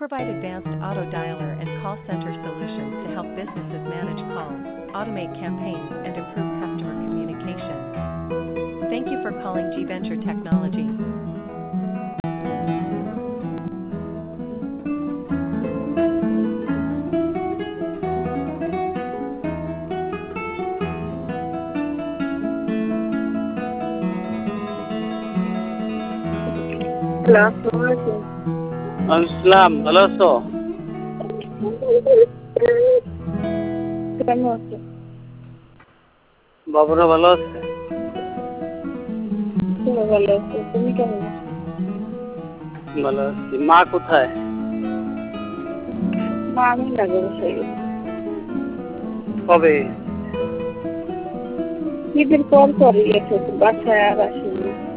provide advanced auto dialer and call center solutions to help businesses manage calls, automate campaigns, and improve customer communication. Thank you for calling G Venture Technology. Hello, আসসালামু আলাইকুম। আসসালাম, ভালো আছো? কেমন আছো? বাবুরা ভালো আছে? তুমি ভালো আছো? তুমি কেমন আছো? ভালো আছি। মা কোথায়? মা আমি লাগে বসে গেছি। কবে? ঈদের পর পরই গেছে, বাসায় আর আসেনি।